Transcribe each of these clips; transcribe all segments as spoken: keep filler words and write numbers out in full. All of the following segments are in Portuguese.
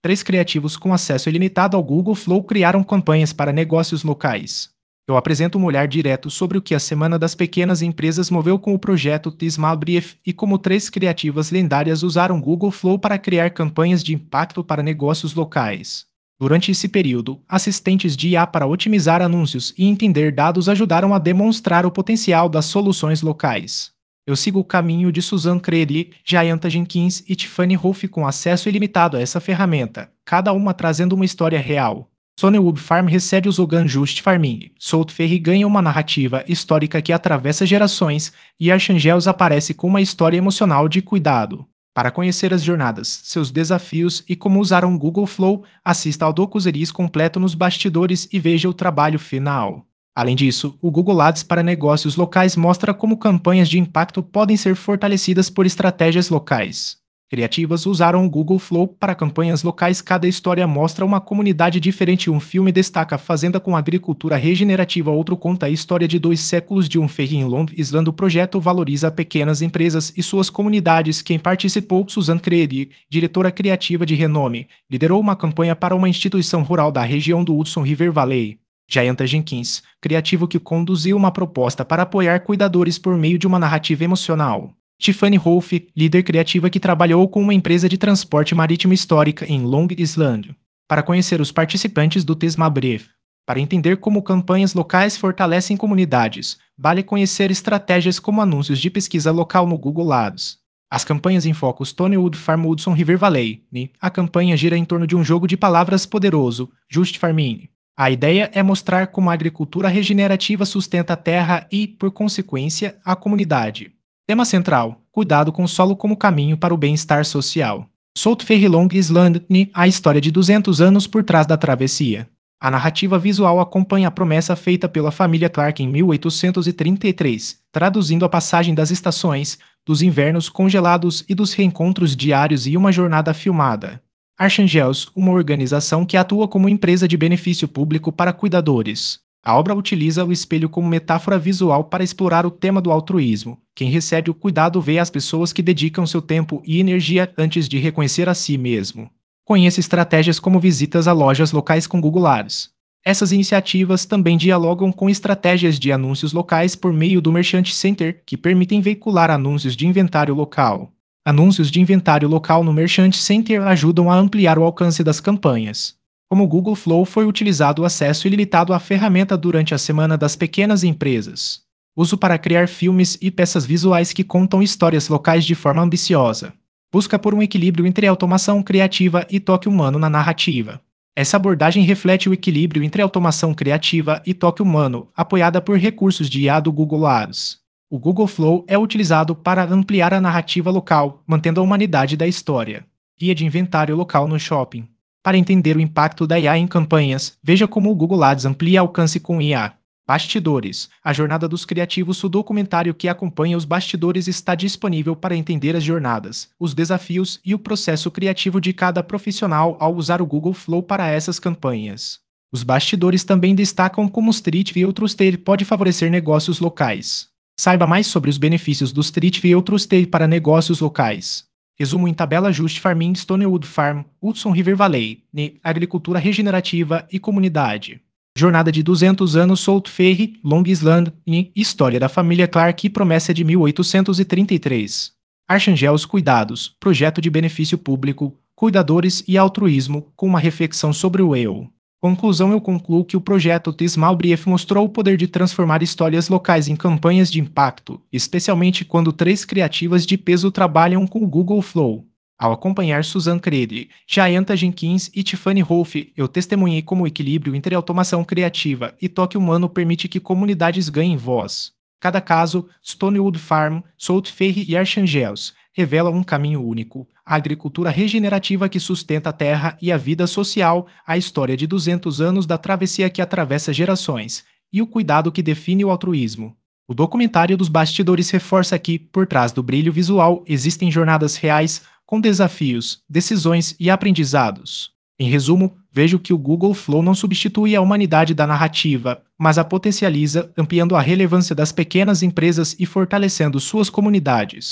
Três criativos com acesso ilimitado ao Google Flow criaram campanhas para negócios locais. Eu apresento um olhar direto sobre o que a Semana das Pequenas Empresas moveu com o projeto Tismal Brief e como três criativas lendárias usaram Google Flow para criar campanhas de impacto para negócios locais. Durante esse período, assistentes de I A para otimizar anúncios e entender dados ajudaram a demonstrar o potencial das soluções locais. Eu sigo o caminho de Susan Credy, Jayanta Jenkins e Tiffany Rolfe com acesso ilimitado a essa ferramenta, cada uma trazendo uma história real. Sonnewood Farm recebe o slogan Just Farming, Salt Ferry ganha uma narrativa histórica que atravessa gerações e Archangels aparece com uma história emocional de cuidado. Para conhecer as jornadas, seus desafios e como usar um Google Flow, assista ao docu-series completo nos bastidores e veja o trabalho final. Além disso, o Google Ads para negócios locais mostra como campanhas de impacto podem ser fortalecidas por estratégias locais. Criativas usaram o Google Flow para campanhas locais. Cada história mostra uma comunidade diferente. Um filme destaca a fazenda com agricultura regenerativa, outro conta a história de dois séculos de um ferry em Long Island. O projeto valoriza pequenas empresas e suas comunidades. Quem participou, Susan Credy, diretora criativa de renome, liderou uma campanha para uma instituição rural da região do Hudson River Valley. Jayanta Jenkins, criativo que conduziu uma proposta para apoiar cuidadores por meio de uma narrativa emocional. Tiffany Rolfe, líder criativa que trabalhou com uma empresa de transporte marítimo histórica em Long Island. Para conhecer os participantes do Tismal Brief. Para entender como campanhas locais fortalecem comunidades, vale conhecer estratégias como anúncios de pesquisa local no Google Ads. As campanhas em foco Stonewood Farm Hudson River Valley. A campanha gira em torno de um jogo de palavras poderoso, Just Farming. A ideia é mostrar como a agricultura regenerativa sustenta a terra e, por consequência, a comunidade. Tema central: cuidado com o solo como caminho para o bem-estar social. Salt Ferry Long Island, a história de duzentos anos por trás da travessia. A narrativa visual acompanha a promessa feita pela família Clark em mil oitocentos e trinta e três, traduzindo a passagem das estações, dos invernos congelados e dos reencontros diários e uma jornada filmada. Archangels, uma organização que atua como empresa de benefício público para cuidadores. A obra utiliza o espelho como metáfora visual para explorar o tema do altruísmo. Quem recebe o cuidado vê as pessoas que dedicam seu tempo e energia antes de reconhecer a si mesmo. Conheça estratégias como visitas a lojas locais com Google Ads. Essas iniciativas também dialogam com estratégias de anúncios locais por meio do Merchant Center, que permitem veicular anúncios de inventário local. Anúncios de inventário local no Merchant Center ajudam a ampliar o alcance das campanhas. Como o Google Flow foi utilizado o acesso ilimitado à ferramenta durante a Semana das Pequenas Empresas. Uso para criar filmes e peças visuais que contam histórias locais de forma ambiciosa. Busca por um equilíbrio entre automação criativa e toque humano na narrativa. Essa abordagem reflete o equilíbrio entre automação criativa e toque humano, apoiada por recursos de I A do Google Ads. O Google Flow é utilizado para ampliar a narrativa local, mantendo a humanidade da história. Guia de inventário local no shopping. Para entender o impacto da I A em campanhas, veja como o Google Ads amplia alcance com I A. Bastidores. A jornada dos criativos. O documentário que acompanha os bastidores está disponível para entender as jornadas, os desafios e o processo criativo de cada profissional ao usar o Google Flow para essas campanhas. Os bastidores também destacam como o Street View Trusted pode favorecer negócios locais. Saiba mais sobre os benefícios do Street View Trusted para negócios locais. Resumo em tabela: Just Farming, Stonewood Farm, Hudson River Valley, agricultura regenerativa e comunidade. Jornada de duzentos anos, Salt Ferry, Long Island, história da família Clark e promessa de mil oitocentos e trinta e três. Archangels Cuidados, projeto de benefício público, cuidadores e altruísmo, com uma reflexão sobre o eu. Conclusão: eu concluo que o projeto Tismal Brief mostrou o poder de transformar histórias locais em campanhas de impacto, especialmente quando três criativas de peso trabalham com o Google Flow. Ao acompanhar Susan Credy, Jayanta Jenkins e Tiffany Rolfe, eu testemunhei como o equilíbrio entre automação criativa e toque humano permite que comunidades ganhem voz. Cada caso, Stonewood Farm, Salt Ferry e Archangels, revela um caminho único: a agricultura regenerativa que sustenta a terra e a vida social, a história de duzentos anos da travessia que atravessa gerações, e o cuidado que define o altruísmo. O documentário dos bastidores reforça que, por trás do brilho visual, existem jornadas reais, com desafios, decisões e aprendizados. Em resumo, vejo que o Google Flow não substitui a humanidade da narrativa, mas a potencializa, ampliando a relevância das pequenas empresas e fortalecendo suas comunidades.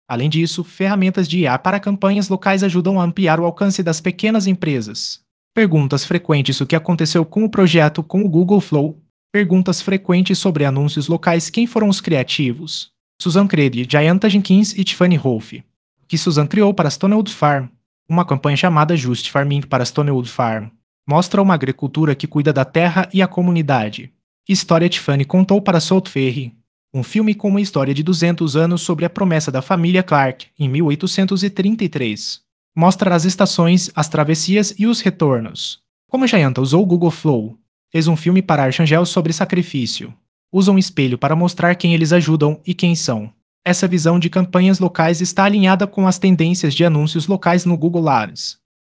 Além disso, ferramentas de I A para campanhas locais ajudam a ampliar o alcance das pequenas empresas. Perguntas frequentes: o que aconteceu com o projeto com o Google Flow? Perguntas frequentes sobre anúncios locais: quem foram os criativos? Susan Crede, Jayanta Jenkins e Tiffany Rolfe. O que Susan criou para Stonewood Farm? Uma campanha chamada Just Farming para Stonewood Farm. Mostra uma agricultura que cuida da terra e a comunidade. Que história Tiffany contou para Salt Ferry? Um filme com uma história de duzentos anos sobre a promessa da família Clark, em mil oitocentos e trinta e três. Mostra as estações, as travessias e os retornos. Como Jayanta usou o Google Flow? Fez um filme para Archangel sobre sacrifício. Usa um espelho para mostrar quem eles ajudam e quem são. Essa visão de campanhas locais está alinhada com as tendências de anúncios locais no Google Ads.